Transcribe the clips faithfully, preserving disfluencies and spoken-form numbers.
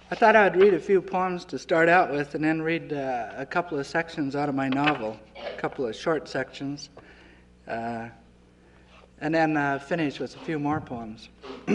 I thought I would read a few poems to start out with and then read uh, a couple of sections out of my novel, a couple of short sections, uh, and then uh, finish with a few more poems.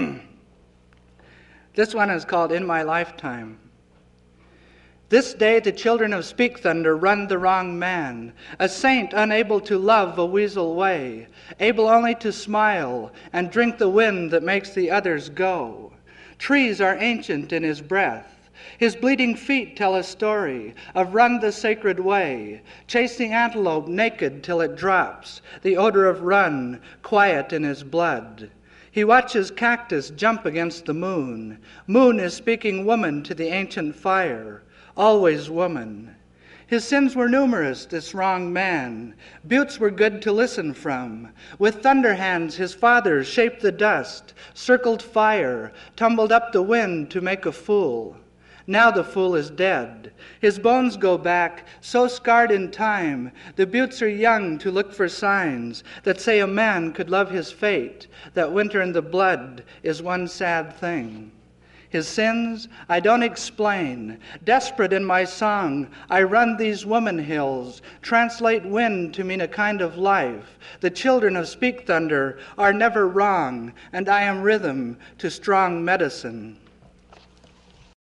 This one is called In My Lifetime. This day the children of Speak Thunder run the wrong man, a saint unable to love a weasel way, able only to smile and drink the wind that makes the others go. Trees are ancient in his breath. His bleeding feet tell a story of run the sacred way, chasing antelope naked till it drops, the odor of run quiet in his blood. He watches cactus jump against the moon. Moon is speaking woman to the ancient fire, always woman. His sins were numerous, this wrong man. Buttes were good to listen from. With thunder hands his fathers shaped the dust, circled fire, tumbled up the wind to make a fool. Now the fool is dead. His bones go back, so scarred in time. The buttes are young to look for signs that say a man could love his fate, that winter in the blood is one sad thing. His sins I don't explain. Desperate in my song, I run these woman hills, translate wind to mean a kind of life. The children of Speak Thunder are never wrong, and I am rhythm to strong medicine.